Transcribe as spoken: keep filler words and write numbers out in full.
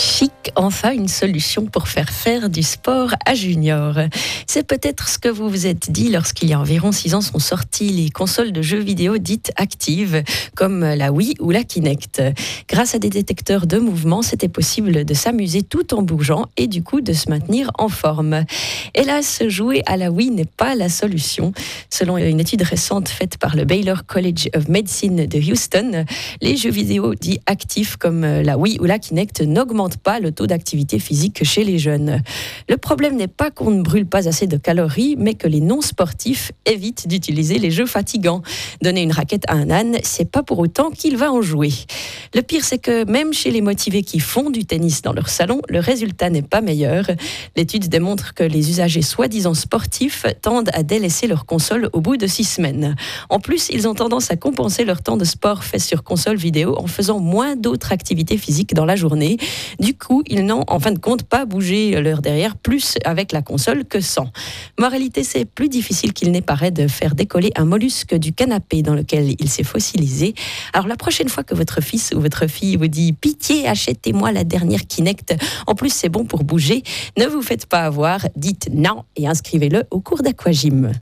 Chic, enfin une solution pour faire faire du sport à Junior. C'est peut-être ce que vous vous êtes dit lorsqu'il y a environ six ans sont sorties les consoles de jeux vidéo dites actives, comme la Wii ou la Kinect. Grâce à des détecteurs de mouvement, c'était possible de s'amuser tout en bougeant et du coup de se maintenir en forme. Hélas, jouer à la Wii n'est pas la solution. Selon une étude récente faite par le Baylor College of Medicine de Houston, les jeux vidéo dits actifs comme la Wii ou la Kinect n'augmentent pas le taux d'activité physique chez les jeunes. Le problème n'est pas qu'on ne brûle pas assez de calories, mais que les non-sportifs évitent d'utiliser les jeux fatigants. Donner une raquette à un âne, c'est pas pour autant qu'il va en jouer. Le pire, c'est que même chez les motivés qui font du tennis dans leur salon, le résultat n'est pas meilleur. L'étude démontre que les usagers soi-disant sportifs tendent à délaisser leur console au bout de six semaines. En plus, ils ont tendance à compenser leur temps de sport fait sur console vidéo en faisant moins d'autres activités physiques dans la journée. Du coup, ils n'ont en fin de compte pas bougé leur derrière plus avec la console que sans. Moralité, c'est plus difficile qu'il n'est paraît de faire décoller un mollusque du canapé dans lequel il s'est fossilisé. Alors la prochaine fois que votre fils ou votre fille vous dit « Pitié, achetez-moi la dernière Kinect, en plus c'est bon pour bouger », ne vous faites pas avoir, dites non et inscrivez-le au cours d'aquagym.